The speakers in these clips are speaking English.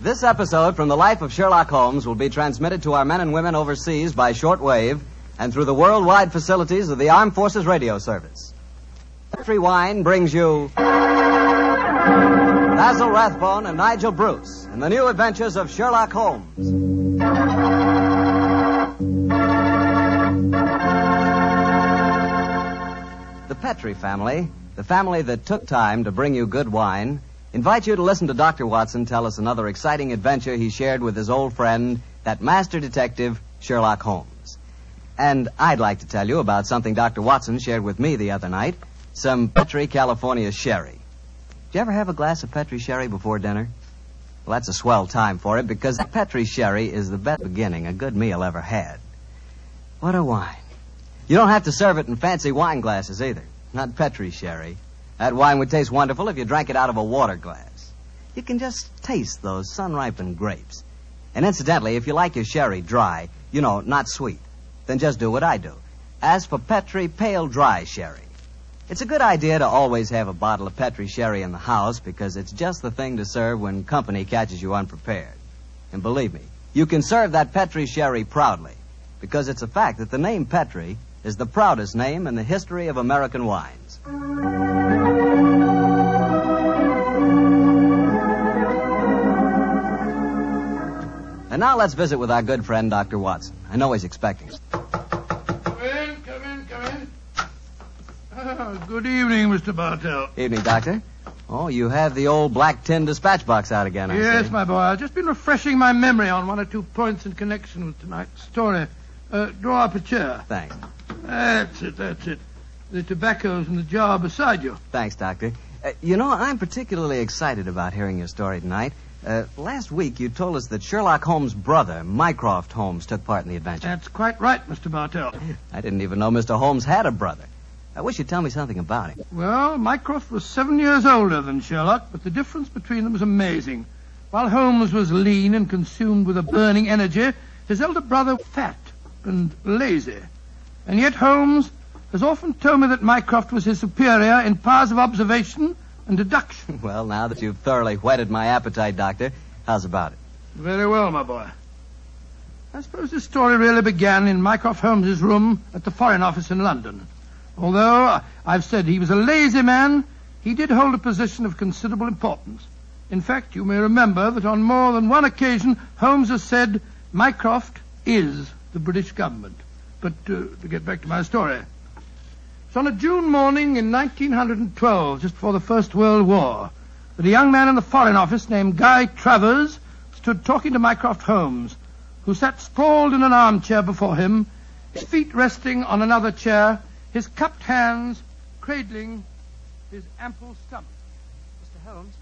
This episode from the life of Sherlock Holmes will be transmitted to our men and women overseas by shortwave and through the worldwide facilities of the Armed Forces Radio Service. Petri Wine brings you Basil Rathbone and Nigel Bruce in the new adventures of Sherlock Holmes. The Petri family, the family that took time to bring you good wine, invite you to listen to Dr. Watson tell us another exciting adventure he shared with his old friend, that master detective, Sherlock Holmes. And I'd like to tell you about something Dr. Watson shared with me the other night, some Petri California sherry. Did you ever have a glass of Petri sherry before dinner? Well, that's a swell time for it, because Petri sherry is the best beginning a good meal ever had. What a wine. You don't have to serve it in fancy wine glasses either. Not Petri sherry. That wine would taste wonderful if you drank it out of a water glass. You can just taste those sun-ripened grapes. And incidentally, if you like your sherry dry, not sweet, then just do what I do. Ask for Petri Pale Dry Sherry. It's a good idea to always have a bottle of Petri sherry in the house, because it's just the thing to serve when company catches you unprepared. And believe me, you can serve that Petri sherry proudly, because it's a fact that the name Petri is the proudest name in the history of American wines. And now let's visit with our good friend, Dr. Watson. I know he's expecting us. Come in. Good evening, Mr. Bartell. Evening, Doctor. Oh, you have the old black tin dispatch box out again, I see. Yes, my boy. I've just been refreshing my memory on one or two points in connection with tonight's story. Draw up a chair. Thanks. That's it. The tobacco's in the jar beside you. Thanks, Doctor. I'm particularly excited about hearing your story tonight. Last week you told us that Sherlock Holmes' brother, Mycroft Holmes, took part in the adventure. That's quite right, Mr. Bartell. I didn't even know Mr. Holmes had a brother. I wish you'd tell me something about him. Well, Mycroft was 7 years older than Sherlock, but the difference between them was amazing. While Holmes was lean and consumed with a burning energy, his elder brother was fat and lazy. And yet Holmes has often told me that Mycroft was his superior in powers of observation and deduction. Well, now that you've thoroughly whetted my appetite, Doctor, how's about it? Very well, my boy. I suppose this story really began in Mycroft Holmes's room at the Foreign Office in London. Although I've said he was a lazy man, he did hold a position of considerable importance. In fact, you may remember that on more than one occasion, Holmes has said, Mycroft is the British government. But to get back to my story. It's on a June morning in 1912, just before the First World War, that a young man in the Foreign Office named Guy Travers stood talking to Mycroft Holmes, who sat sprawled in an armchair before him, his feet resting on another chair, his cupped hands cradling his ample stomach. Mr. Holmes?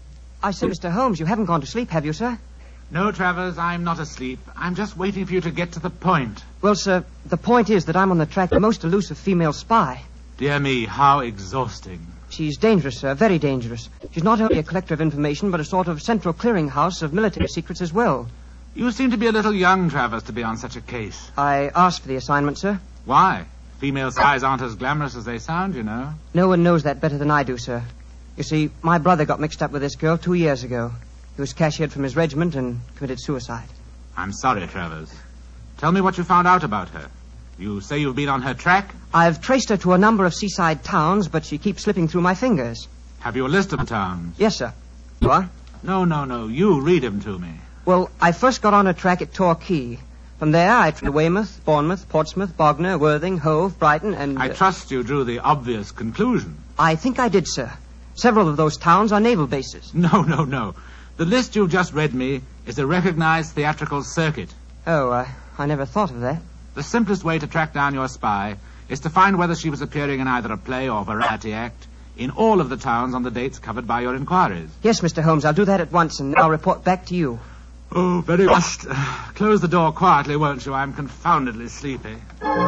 I say, Mr. Holmes, you haven't gone to sleep, have you, sir? No, Travers, I'm not asleep. I'm just waiting for you to get to the point. Well, sir, the point is that I'm on the track of the most elusive female spy. Dear me, how exhausting. She's dangerous, sir, very dangerous. She's not only a collector of information, but a sort of central clearinghouse of military secrets as well. You seem to be a little young, Travers, to be on such a case. I asked for the assignment, sir. Why? Female spies aren't as glamorous as they sound, you know. No one knows that better than I do, sir. You see, my brother got mixed up with this girl 2 years ago. He was cashiered from his regiment and committed suicide. I'm sorry, Travers. Tell me what you found out about her. You say you've been on her track? I've traced her to a number of seaside towns, but she keeps slipping through my fingers. Have you a list of the towns? Yes, sir. You are? No. You read them to me. Well, I first got on her track at Torquay. From there, I tried Weymouth, Bournemouth, Portsmouth, Bognor, Worthing, Hove, Brighton, and... I trust you drew the obvious conclusion. I think I did, sir. Several of those towns are naval bases. No. The list you've just read me is a recognized theatrical circuit. Oh, I never thought of that. The simplest way to track down your spy is to find whether she was appearing in either a play or variety act in all of the towns on the dates covered by your inquiries. Yes, Mr. Holmes, I'll do that at once, and I'll report back to you. Oh, very well. Close the door quietly, won't you? I'm confoundedly sleepy.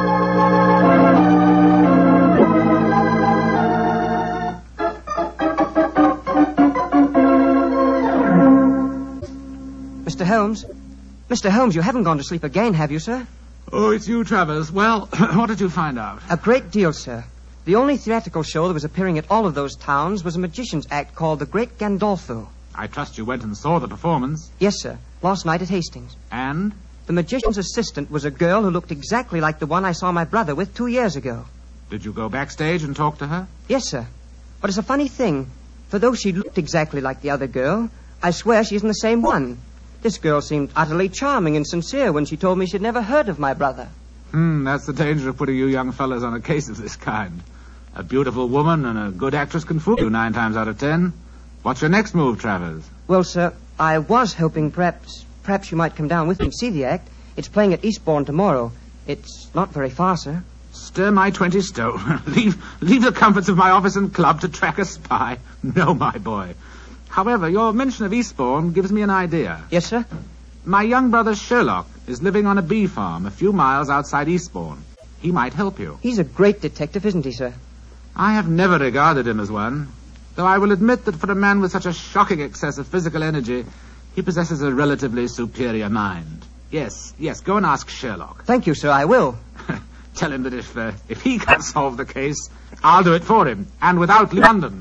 Mr. Holmes? Mr. Holmes, you haven't gone to sleep again, have you, sir? Oh, it's you, Travers. Well, what did you find out? A great deal, sir. The only theatrical show that was appearing at all of those towns was a magician's act called The Great Gandolfo. I trust you went and saw the performance. Yes, sir. Last night at Hastings. And? The magician's assistant was a girl who looked exactly like the one I saw my brother with 2 years ago. Did you go backstage and talk to her? Yes, sir. But it's a funny thing. For though she looked exactly like the other girl, I swear she isn't the same one. This girl seemed utterly charming and sincere when she told me she'd never heard of my brother. That's the danger of putting you young fellas on a case of this kind. A beautiful woman and a good actress can fool you 9 times out of 10. What's your next move, Travers? Well, sir, I was hoping perhaps you might come down with me and see the act. It's playing at Eastbourne tomorrow. It's not very far, sir. Stir my 20 stone. leave the comforts of my office and club to track a spy. No, my boy. However, your mention of Eastbourne gives me an idea. Yes, sir? My young brother Sherlock is living on a bee farm a few miles outside Eastbourne. He might help you. He's a great detective, isn't he, sir? I have never regarded him as one, though I will admit that for a man with such a shocking excess of physical energy, he possesses a relatively superior mind. Yes, go and ask Sherlock. Thank you, sir, I will. Tell him that if he can't solve the case, I'll do it for him, and without London.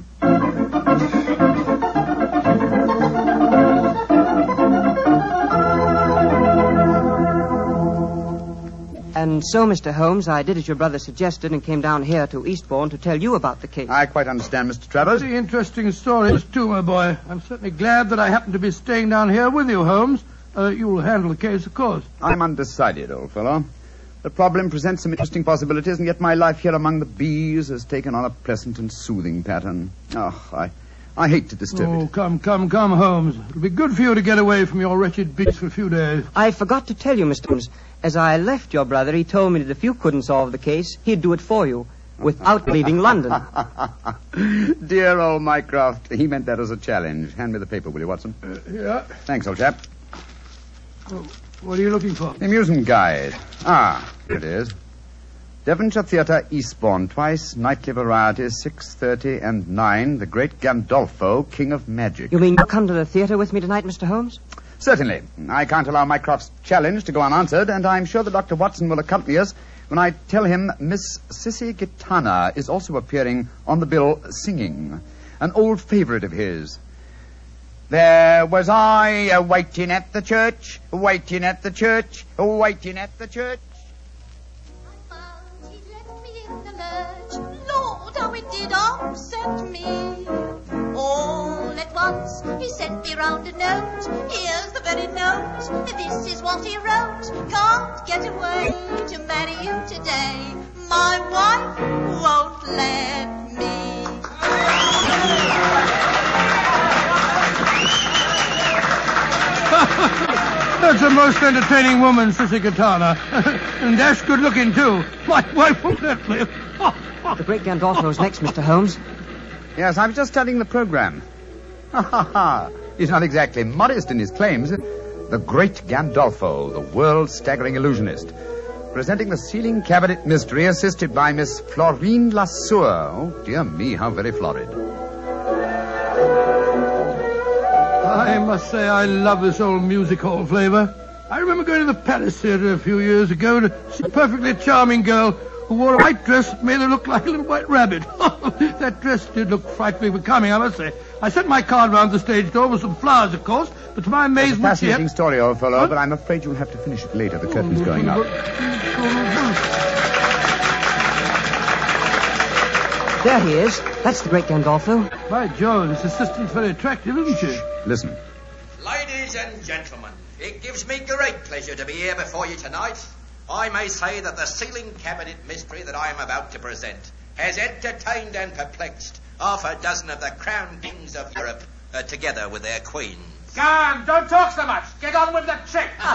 And so, Mr. Holmes, I did as your brother suggested and came down here to Eastbourne to tell you about the case. I quite understand, Mr. Travers. Very interesting stories, too, my boy. I'm certainly glad that I happen to be staying down here with you, Holmes. You'll handle the case, of course. I'm undecided, old fellow. The problem presents some interesting possibilities, and yet my life here among the bees has taken on a pleasant and soothing pattern. Oh, I hate to disturb it. Oh, come, Holmes. It'll be good for you to get away from your wretched beast for a few days. I forgot to tell you, Mr. Holmes. As I left your brother, he told me that if you couldn't solve the case, he'd do it for you, without leaving London. Dear old Mycroft. He meant that as a challenge. Hand me the paper, will you, Watson? Yeah. Thanks, old chap. What are you looking for? The amusement guide. Here it is. Devonshire Theatre, Eastbourne. Twice, nightly varieties, 6:30 and 9. The Great Gandolfo, King of Magic. You mean you'll come to the theatre with me tonight, Mr. Holmes? Certainly. I can't allow Mycroft's challenge to go unanswered, and I'm sure that Dr. Watson will accompany us when I tell him Miss Sissy Gitana is also appearing on the bill singing. An old favorite of his. There was I waiting at the church, waiting at the church, waiting at the church. I found he'd left me in the lurch. Lord, how it did upset me. All at once he sent me round a note. Here's the very note. This is what he wrote. Can't get away to marry you today. My wife won't let me. That's a most entertaining woman, Sissy Gitana. And dash good looking, too. My wife won't let me. The Great Gandolfo's next, Mr. Holmes. Yes, I was just studying the program. He's not exactly modest in his claims. The Great Gandolfo, the world's staggering illusionist. Presenting the Sealing Cabinet Mystery, assisted by Miss Florine Lasseur. Oh, dear me, how very florid. I must say I love this old music hall flavor. I remember going to the Palace Theatre a few years ago to see a perfectly charming girl who wore a white dress that made her look like a little white rabbit. That dress did look frightfully becoming, I must say. I sent my card round the stage door with some flowers, of course, but to my amazement... It's a fascinating story, old fellow, but I'm afraid you'll have to finish it later. The curtain's going up. There he is. That's the Great Gandolfo. By Jove, this assistant's very attractive, isn't she? Listen. Ladies and gentlemen, it gives me great pleasure to be here before you tonight. I may say that the Sealing Cabinet Mystery that I am about to present has entertained and perplexed half a dozen of the crown kings of Europe, together with their queens. Come, don't talk so much. Get on with the trick. And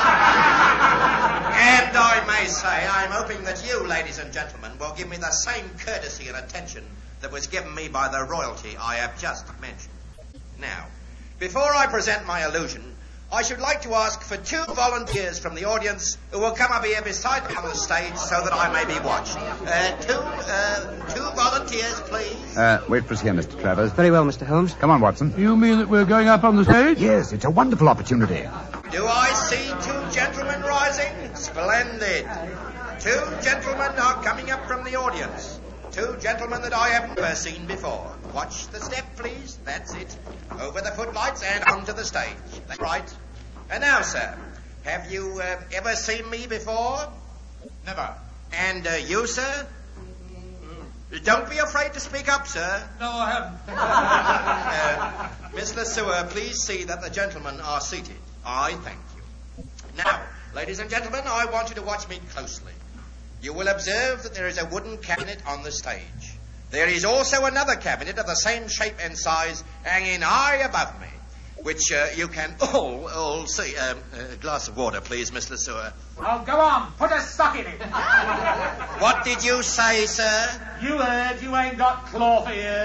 I may say I'm hoping that you, ladies and gentlemen, will give me the same courtesy and attention that was given me by the royalty I have just mentioned. Now, before I present my illusion, I should like to ask for 2 volunteers from the audience who will come up here beside me on the stage so that I may be watched. Two volunteers, please. Wait for us here, Mr. Travers. Very well, Mr. Holmes. Come on, Watson. You mean that we're going up on the stage? Yes, it's a wonderful opportunity. Do I see 2 gentlemen rising? Splendid. 2 gentlemen are coming up from the audience. 2 gentlemen that I have never seen before. Watch the step, please. That's it. Over the footlights and onto the stage. That's right. And now, sir, have you ever seen me before? Never. And you, sir? Don't be afraid to speak up, sir. No, I haven't. Miss Lesueur, please see that the gentlemen are seated. I thank you. Now, ladies and gentlemen, I want you to watch me closely. You will observe that there is a wooden cabinet on the stage. There is also another cabinet of the same shape and size hanging high above me, which you can all see. A glass of water, please, Miss Lesueur. Oh, go on. Put a sock in it. What did you say, sir? You heard. You ain't got cloth ears.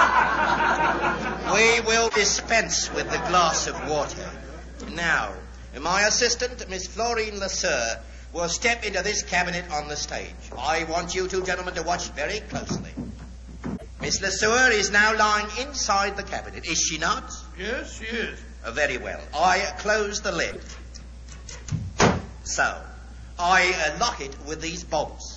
We will dispense with the glass of water. Now, my assistant, Miss Florine Lesueur, will step into this cabinet on the stage. I want you two gentlemen to watch very closely. Miss Lesueur is now lying inside the cabinet, is she not? Yes, she is. Very well. I close the lid. So, I lock it with these bolts.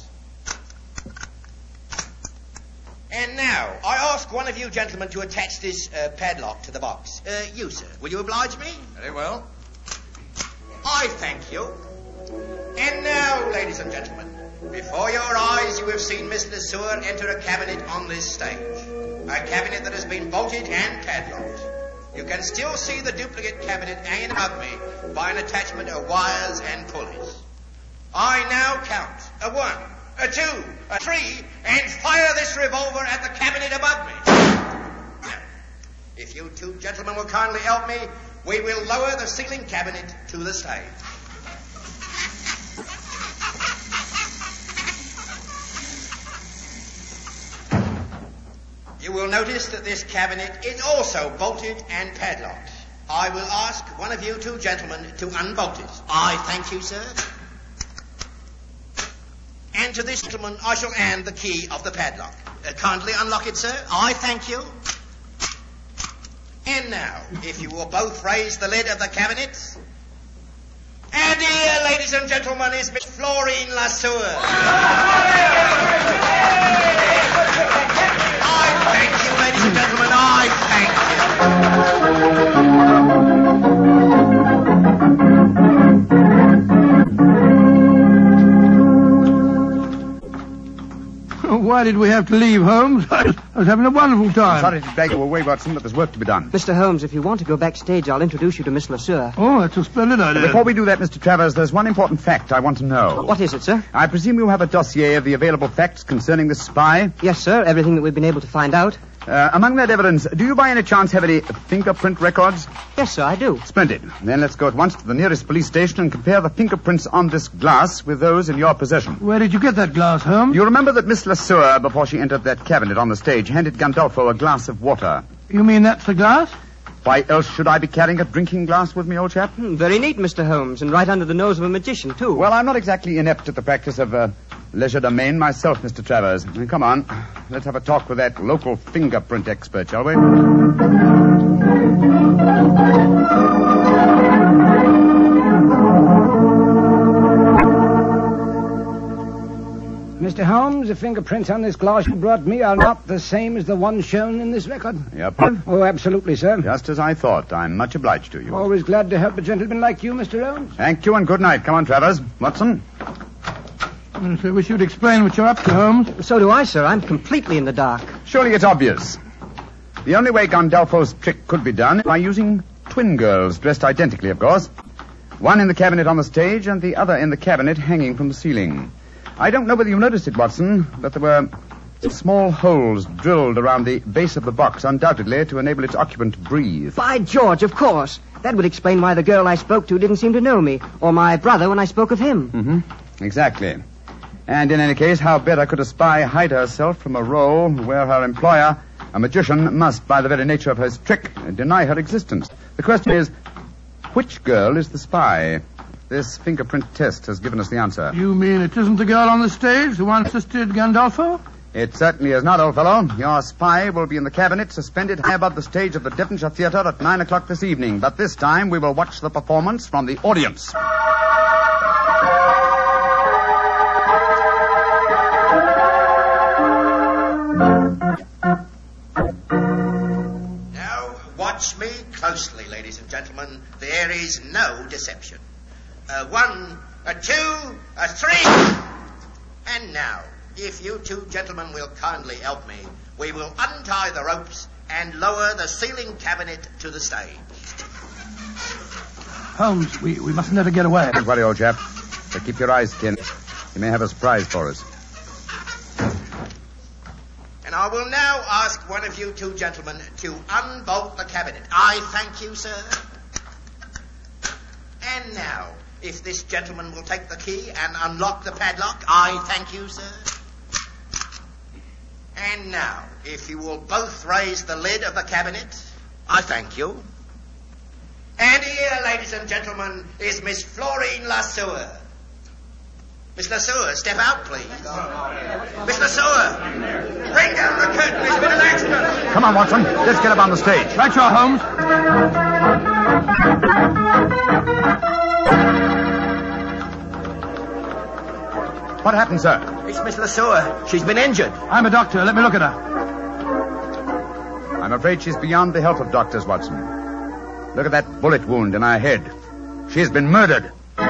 And now, I ask one of you gentlemen to attach this padlock to the box. You, sir, will you oblige me? Very well. I thank you. And now, ladies and gentlemen, before your eyes you have seen Miss Lesueur enter a cabinet on this stage. A cabinet that has been bolted and padlocked. You can still see the duplicate cabinet hanging above me by an attachment of wires and pulleys. I now count a 1, a 2, a 3, and fire this revolver at the cabinet above me. Now, if you two gentlemen will kindly help me, we will lower the ceiling cabinet to the stage. You will notice that this cabinet is also bolted and padlocked. I will ask one of you two gentlemen to unbolt it. I thank you, sir. And to this gentleman I shall hand the key of the padlock. Kindly unlock it, sir. I thank you. And now, if you will both raise the lid of the cabinet. And here, ladies and gentlemen, is Miss Florine Lesueur. I thank you, ladies and gentlemen. I thank Oh, why did we have to leave, Holmes? I was having a wonderful time. Sorry to drag you away, Watson, but there's work to be done. Mr. Holmes, if you want to go backstage, I'll introduce you to Miss Lesueur. Oh, that's a splendid idea. Before we do that, Mr. Travers, there's one important fact I want to know. What is it, sir? I presume you have a dossier of the available facts concerning this spy? Yes, sir. Everything that we've been able to find out. Among that evidence, do you by any chance have any fingerprint records? Yes, sir, I do. Splendid. Then let's go at once to the nearest police station and compare the fingerprints on this glass with those in your possession. Where did you get that glass, Holmes? You remember that Miss Lesueur, before she entered that cabinet on the stage, handed Gandolfo a glass of water. You mean that's the glass? Why else should I be carrying a drinking glass with me, old chap? Very neat, Mr. Holmes, and right under the nose of a magician, too. Well, I'm not exactly inept at the practice of legerdemain myself, Mr. Travers. Come on, let's have a talk with that local fingerprint expert, shall we? Mr. Holmes, the fingerprints on this glass you brought me are not the same as the ones shown in this record? Yep. Oh, absolutely, sir. Just as I thought. I'm much obliged to you. Always glad to help a gentleman like you, Mr. Holmes. Thank you and good night. Come on, Travers. Watson? Yes, I wish you'd explain what you're up to, Holmes. So do I, sir. I'm completely in the dark. Surely it's obvious. The only way Gandolfo's trick could be done is by using twin girls, dressed identically, of course. One in the cabinet on the stage and the other in the cabinet hanging from the ceiling. I don't know whether you noticed it, Watson, but there were small holes drilled around the base of the box, undoubtedly to enable its occupant to breathe. By George, of course. That would explain why the girl I spoke to didn't seem to know me, or my brother when I spoke of him. Mm-hmm. Exactly. And in any case, how better could a spy hide herself from a role where her employer, a magician, must, by the very nature of his trick, deny her existence? The question is, which girl is the spy? This fingerprint test has given us the answer. You mean it isn't the girl on the stage, the one who assisted Gandolfo? It certainly is not, old fellow. Your spy will be in the cabinet, suspended high above the stage of the Devonshire Theatre at 9 o'clock this evening. But this time we will watch the performance from the audience. closely, ladies and gentlemen. There is no deception. 1, 2, 3. And now, if you two gentlemen will kindly help me, we will untie the ropes and lower the ceiling cabinet to the stage. Holmes, we mustn't let her get away. Don't worry, old chap. But keep your eyes skinned. He may have a surprise for us. And I will now ask one of you two gentlemen to unbolt the cabinet. I thank you, sir. And now, if this gentleman will take the key and unlock the padlock, I thank you, sir. And now, if you will both raise the lid of the cabinet, I thank you. And here, ladies and gentlemen, is Miss Florine Lesueur. Miss Lesueur, step out, please. Miss Lesueur, bring down the curtain. There's been an accident. Come on, Watson. Let's get up on the stage. Right, your Holmes. What happened, sir? It's Miss Lesueur. She's been injured. I'm a doctor. Let me look at her. I'm afraid she's beyond the help of doctors, Watson. Look at that bullet wound in her head. She's been murdered.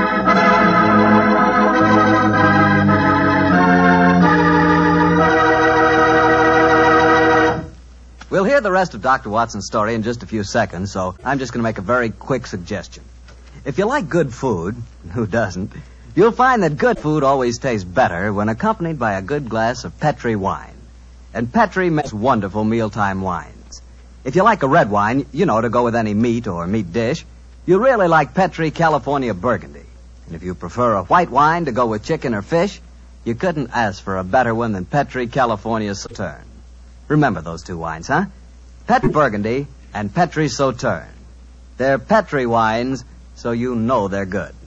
We'll hear the rest of Dr. Watson's story in just a few seconds, so I'm just going to make a very quick suggestion. If you like good food, who doesn't, you'll find that good food always tastes better when accompanied by a good glass of Petri wine. And Petri makes wonderful mealtime wines. If you like a red wine, to go with any meat or meat dish, you'll really like Petri California Burgundy. And if you prefer a white wine to go with chicken or fish, you couldn't ask for a better one than Petri California Sauterne. Remember those two wines, huh? Petri Burgundy and Petri Sauterne. They're Petri wines, so you know they're good.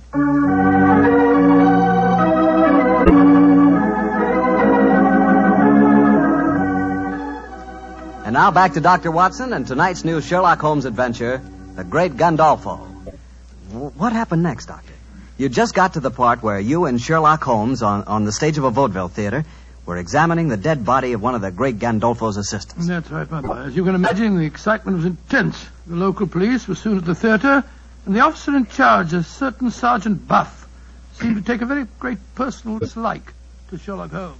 And now back to Dr. Watson and tonight's new Sherlock Holmes adventure, The Great Gandolfo. What happened next, Doctor? You just got to the part where you and Sherlock Holmes on the stage of a vaudeville theater were examining the dead body of one of the great Gandolfo's assistants. That's right, my boy. As you can imagine, the excitement was intense. The local police were soon at the theater, and the officer in charge, a certain Sergeant Buff, seemed to take a very great personal dislike to Sherlock Holmes.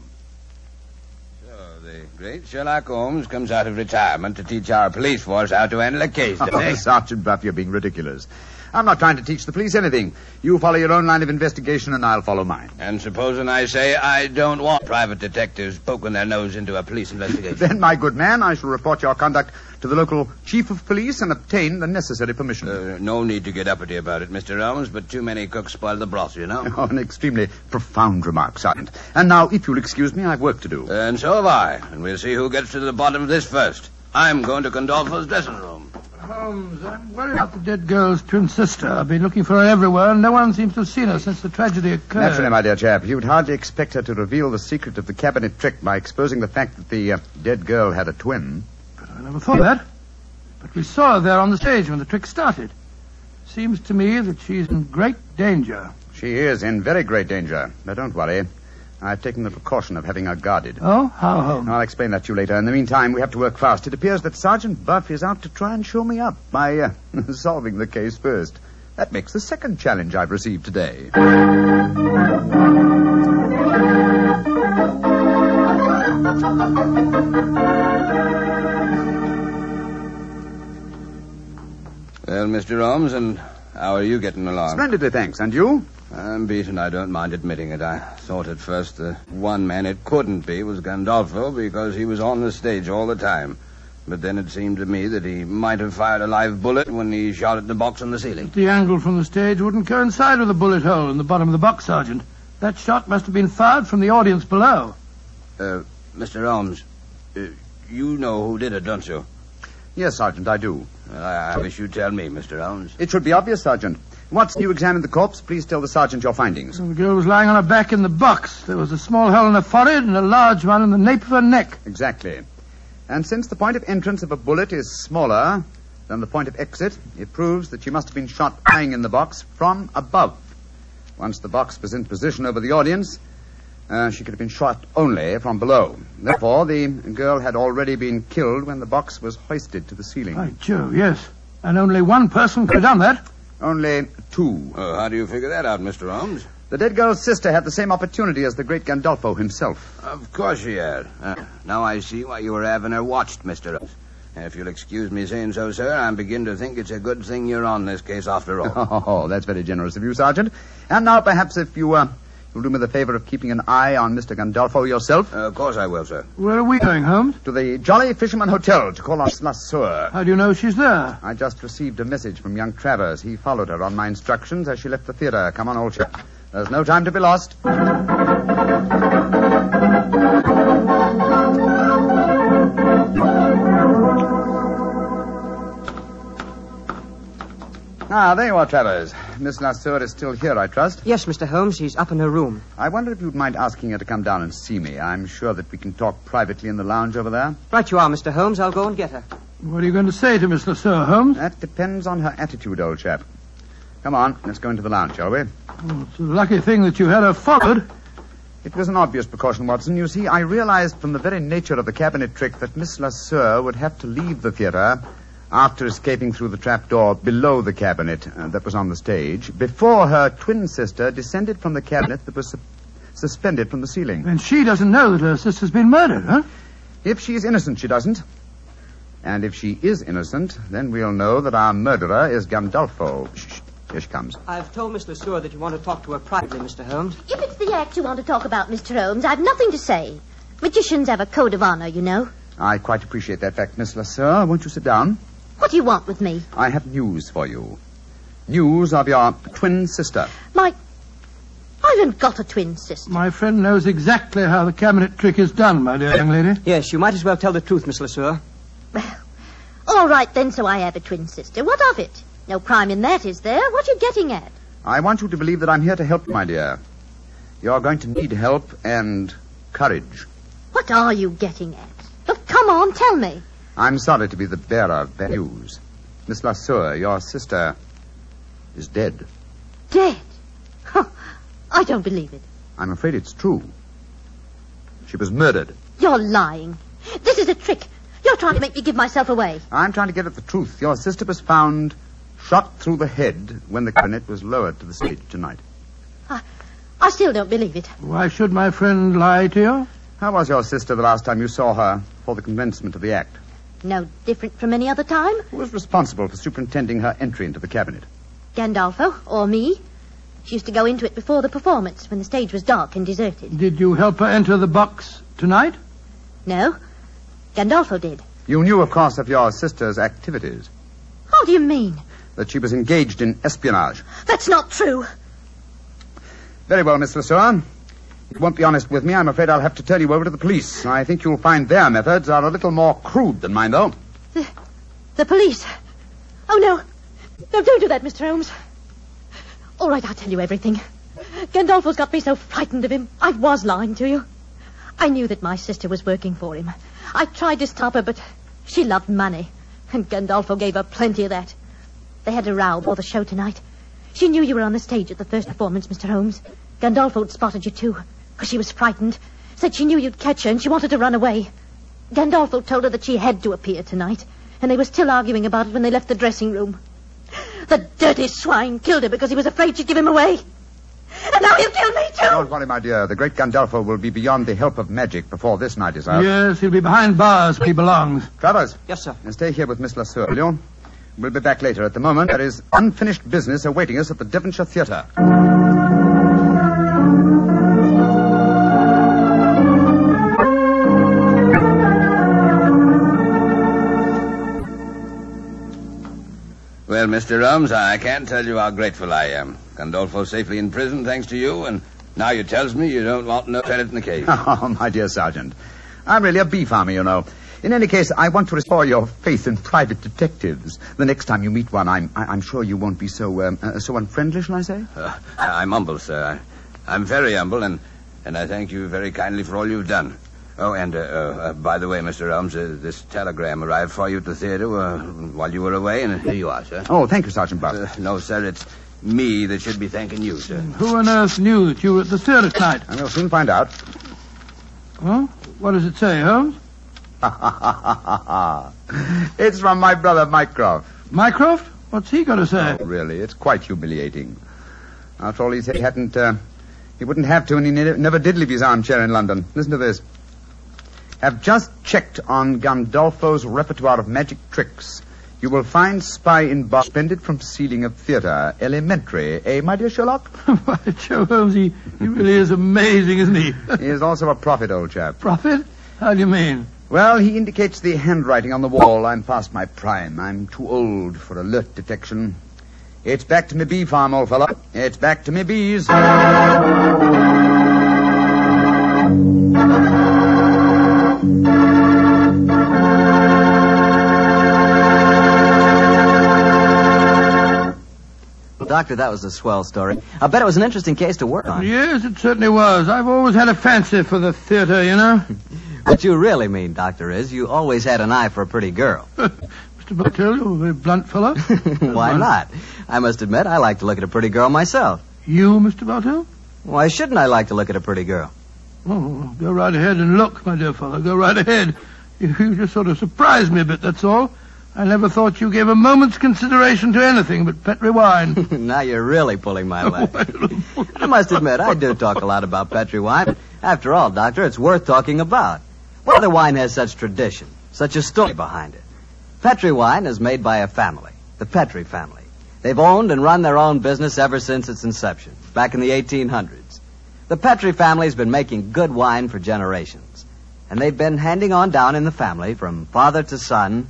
The great Sherlock Holmes comes out of retirement to teach our police force how to handle a case, doesn't he? Sergeant Buff, you're being ridiculous. I'm not trying to teach the police anything. You follow your own line of investigation, and I'll follow mine. And supposing I say I don't want private detectives poking their nose into a police investigation? Then, my good man, I shall report your conduct to the local chief of police and obtain the necessary permission. No need to get uppity about it, Mr. Holmes, but too many cooks spoil the broth, you know. Oh, an extremely profound remark, Sergeant. And now, if you'll excuse me, I've work to do. And so have I. And we'll see who gets to the bottom of this first. I'm going to Gandolfo's dressing room. Holmes, I'm worried about the dead girl's twin sister. I've been looking for her everywhere, and no one seems to have seen her since the tragedy occurred. Naturally, my dear chap, you'd hardly expect her to reveal the secret of the cabinet trick by exposing the fact that the dead girl had a twin. But I never thought of that. But we saw her there on the stage when the trick started. Seems to me that she's in great danger. She is in very great danger. But don't worry. I've taken the precaution of having her guarded. Oh? How, Holmes? I'll explain that to you later. In the meantime, we have to work fast. It appears that Sergeant Buff is out to try and show me up by solving the case first. That makes the second challenge I've received today. Well, Mr. Holmes, and how are you getting along? Splendidly, thanks. And you? I'm beaten. I don't mind admitting it. I thought at first the one man it couldn't be was Gandolfo because he was on the stage all the time. But then it seemed to me that he might have fired a live bullet when he shot at the box on the ceiling. But the angle from the stage wouldn't coincide with the bullet hole in the bottom of the box, Sergeant. That shot must have been fired from the audience below. Mr. Holmes, you know who did it, don't you? Yes, Sergeant, I do. Well, I wish you'd tell me, Mr. Holmes. It should be obvious, Sergeant. Once you examined the corpse, please tell the sergeant your findings. The girl was lying on her back in the box. There was a small hole in her forehead and a large one in the nape of her neck. Exactly. And since the point of entrance of a bullet is smaller than the point of exit, it proves that she must have been shot lying in the box from above. Once the box was in position over the audience, she could have been shot only from below. Therefore, the girl had already been killed when the box was hoisted to the ceiling. By Jove, yes. And only one person could have done that. Only two. How do you figure that out, Mr. Holmes? The dead girl's sister had the same opportunity as the great Gandolfo himself. Of course she had. Now I see why you were having her watched, Mr. Holmes. If you'll excuse me saying so, sir, I begin to think it's a good thing you're on this case after all. Oh, that's very generous of you, Sergeant. And now, perhaps, if you'll do me the favor of keeping an eye on Mr. Gandolfo yourself. Of course I will, sir. Where are we going, Holmes? To the Jolly Fisherman Hotel to call on La Sueur. How do you know she's there? I just received a message from young Travers. He followed her on my instructions as she left the theater. Come on, old chap. There's no time to be lost. Ah, there you are, Travers. Miss La Sueur is still here, I trust. Yes, Mr. Holmes. She's up in her room. I wonder if you'd mind asking her to come down and see me. I'm sure that we can talk privately in the lounge over there. Right you are, Mr. Holmes. I'll go and get her. What are you going to say to Miss La Sueur, Holmes? That depends on her attitude, old chap. Come on, let's go into the lounge, shall we? Oh, it's a lucky thing that you had her followed. It was an obvious precaution, Watson. You see, I realized from the very nature of the cabinet trick that Miss La Sueur would have to leave the theater after escaping through the trapdoor below the cabinet that was on the stage, before her twin sister descended from the cabinet that was suspended from the ceiling. And she doesn't know that her sister's been murdered, huh? If she's innocent, she doesn't. And if she is innocent, then we'll know that our murderer is Gandolfo. Shh. Here she comes. I've told Miss La Sueur that you want to talk to her privately, Mr. Holmes. If it's the act you want to talk about, Mr. Holmes, I've nothing to say. Magicians have a code of honor, you know. I quite appreciate that fact, Miss La Sueur. Won't you sit down? What do you want with me? I have news for you. News of your twin sister. I haven't got a twin sister. My friend knows exactly how the cabinet trick is done, my dear young lady. Yes, you might as well tell the truth, Miss La Sueur. Well, all right then, so I have a twin sister. What of it? No crime in that, is there? What are you getting at? I want you to believe that I'm here to help you, my dear. You're going to need help and courage. What are you getting at? Look, come on, tell me. I'm sorry to be the bearer of bad news. Miss La Sueur, your sister is dead. Dead? Huh. I don't believe it. I'm afraid it's true. She was murdered. You're lying. This is a trick. You're trying to make me give myself away. I'm trying to get at the truth. Your sister was found shot through the head when the cabinet was lowered to the stage tonight. I still don't believe it. Why should my friend lie to you? How was your sister the last time you saw her for the commencement of the act? No different from any other time. Who was responsible for superintending her entry into the cabinet? Gandolfo, or me. She used to go into it before the performance, when the stage was dark and deserted. Did you help her enter the box tonight? No. Gandolfo did. You knew, of course, of your sister's activities. How do you mean? That she was engaged in espionage. That's not true. Very well, Miss La Sueur. You won't be honest with me. I'm afraid I'll have to turn you over to the police. I think you'll find their methods are a little more crude than mine, though. The police? Oh, no. No, don't do that, Mr. Holmes. All right, I'll tell you everything. Gandolfo's got me so frightened of him. I was lying to you. I knew that my sister was working for him. I tried to stop her, but she loved money. And Gandolfo gave her plenty of that. They had a row before the show tonight. She knew you were on the stage at the first performance, Mr. Holmes. Gandolfo had spotted you, too, because she was frightened. Said she knew you'd catch her and she wanted to run away. Gandolfo told her that she had to appear tonight, and they were still arguing about it when they left the dressing room. The dirty swine killed her because he was afraid she'd give him away. And now he'll kill me, too. Don't worry, my dear. The great Gandolfo will be beyond the help of magic before this night is out. Yes, he'll be behind bars where he belongs. Travers. Yes, sir. Stay here with Miss La Sueur, will you? We'll be back later. At the moment, there is unfinished business awaiting us at the Devonshire Theatre. Well, Mr. Holmes, I can't tell you how grateful I am. Gandolfo's safely in prison, thanks to you, and now you tells me you don't want no credit in the case. Oh, my dear Sergeant. I'm really a bee farmer, you know. In any case, I want to restore your faith in private detectives. The next time you meet one, I'm sure you won't be so unfriendly, shall I say? I'm humble, sir. I'm very humble, and I thank you very kindly for all you've done. Oh, and by the way, Mr. Holmes, this telegram arrived for you at the theater while you were away, and here you are, sir. Oh, thank you, Sergeant Buck. No, sir, it's me that should be thanking you, sir. Who on earth knew that you were at the theater tonight? I will soon find out. Huh? What does it say, Holmes? It's from my brother, Mycroft. Mycroft? What's he got to say? Oh, really, it's quite humiliating. After all, he said he hadn't, he wouldn't have to, and he never did leave his armchair in London. Listen to this. Have just checked on Gandolfo's repertoire of magic tricks. You will find Spy in Bar suspended from ceiling of theatre. Elementary, eh, my dear Sherlock? Why, Joe Holmes, he really is amazing, isn't he? He is also a prophet, old chap. Prophet? How do you mean? Well, he indicates the handwriting on the wall. I'm past my prime. I'm too old for alert detection. It's back to me bee farm, old fellow. It's back to me bees. Doctor, that was a swell story. I bet it was an interesting case to work on. Yes, it certainly was. I've always had a fancy for the theater, you know. What you really mean, Doctor, is you always had an eye for a pretty girl. Mr. Bartell, you're a very blunt fellow. Why not? I must admit, I like to look at a pretty girl myself. You, Mr. Bartell? Why shouldn't I like to look at a pretty girl? Oh, go right ahead and look, my dear fellow. Go right ahead. You just sort of surprised me a bit, that's all. I never thought you gave a moment's consideration to anything but Petri wine. Now you're really pulling my leg. I must admit, I do talk a lot about Petri wine. After all, Doctor, it's worth talking about. What other wine has such tradition, such a story behind it? Petri wine is made by a family, the Petri family. They've owned and run their own business ever since its inception, back in the 1800s. The Petri family's been making good wine for generations, and they've been handing on down in the family from father to son,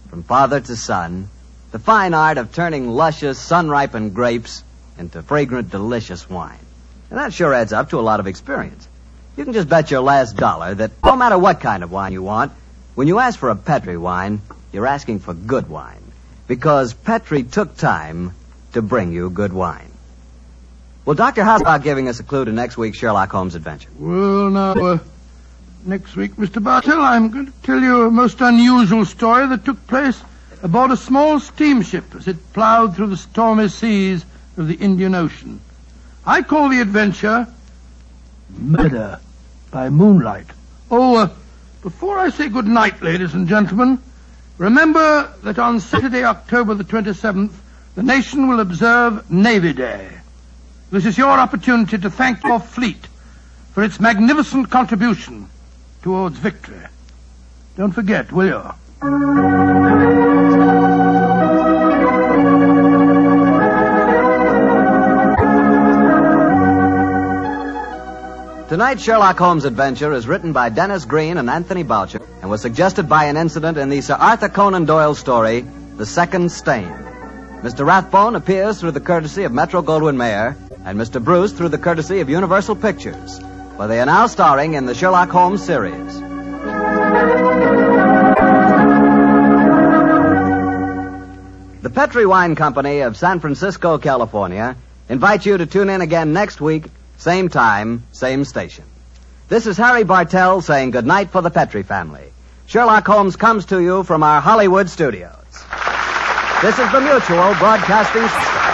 the fine art of turning luscious, sun-ripened grapes into fragrant, delicious wine. And that sure adds up to a lot of experience. You can just bet your last dollar that no matter what kind of wine you want, when you ask for a Petri wine, you're asking for good wine. Because Petri took time to bring you good wine. Well, Doctor, how's about giving us a clue to next week's Sherlock Holmes adventure? Well, now, next week, Mr. Bartell, I'm going to tell you a most unusual story that took place aboard a small steamship as it plowed through the stormy seas of the Indian Ocean. I call the adventure Murder by Moonlight. Before I say good night, ladies and gentlemen, remember that on Saturday, October the 27th, the nation will observe Navy Day. This is your opportunity to thank your fleet for its magnificent contribution towards victory. Don't forget, will you? Tonight's Sherlock Holmes adventure is written by Dennis Green and Anthony Boucher and was suggested by an incident in the Sir Arthur Conan Doyle story, The Second Stain. Mr. Rathbone appears through the courtesy of Metro-Goldwyn-Mayer and Mr. Bruce through the courtesy of Universal Pictures, where they are now starring in the Sherlock Holmes series. The Petri Wine Company of San Francisco, California, invites you to tune in again next week, same time, same station. This is Harry Bartell saying goodnight for the Petri family. Sherlock Holmes comes to you from our Hollywood studios. This is the Mutual Broadcasting System.